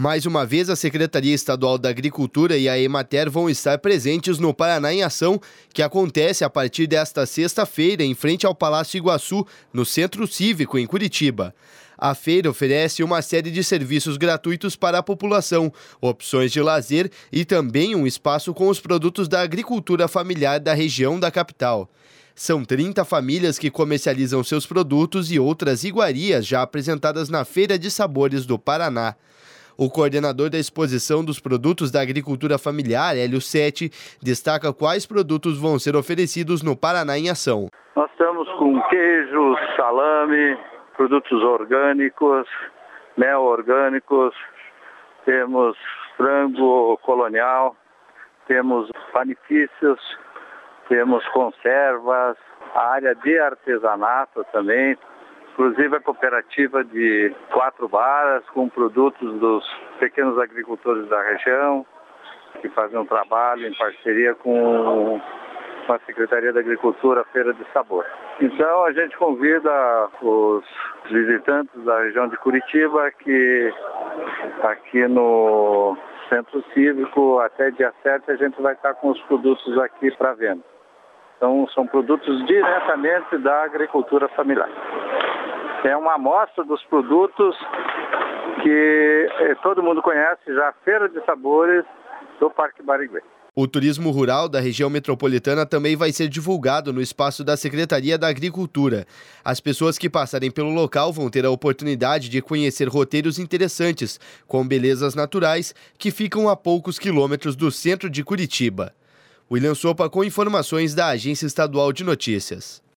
Mais uma vez, a Secretaria Estadual da Agricultura e a Emater vão estar presentes no Paraná em Ação, que acontece a partir desta sexta-feira em frente ao Palácio Iguaçu, no Centro Cívico, em Curitiba. A feira oferece uma série de serviços gratuitos para a população, opções de lazer e também um espaço com os produtos da agricultura familiar da região da capital. São 30 famílias que comercializam seus produtos e outras iguarias já apresentadas na Feira de Sabores do Paraná. O coordenador da exposição dos produtos da agricultura familiar, Hélio Sete, destaca quais produtos vão ser oferecidos no Paraná em Ação. Nós estamos com queijo, salame, produtos orgânicos, mel orgânicos, temos frango colonial, temos panifícios, temos conservas, a área de artesanato também. Inclusive a cooperativa de 4 varas com produtos dos pequenos agricultores da região, que fazem um trabalho em parceria com a Secretaria da Agricultura, a Feira de Sabor. Então a gente convida os visitantes da região de Curitiba que aqui no Centro Cívico, até dia 7, a gente vai estar com os produtos aqui para venda. Então são produtos diretamente da agricultura familiar. É uma amostra dos produtos que todo mundo conhece já, a Feira de Sabores do Parque Barigüê. O turismo rural da região metropolitana também vai ser divulgado no espaço da Secretaria da Agricultura. As pessoas que passarem pelo local vão ter a oportunidade de conhecer roteiros interessantes, com belezas naturais, que ficam a poucos quilômetros do centro de Curitiba. William Sopa com informações da Agência Estadual de Notícias.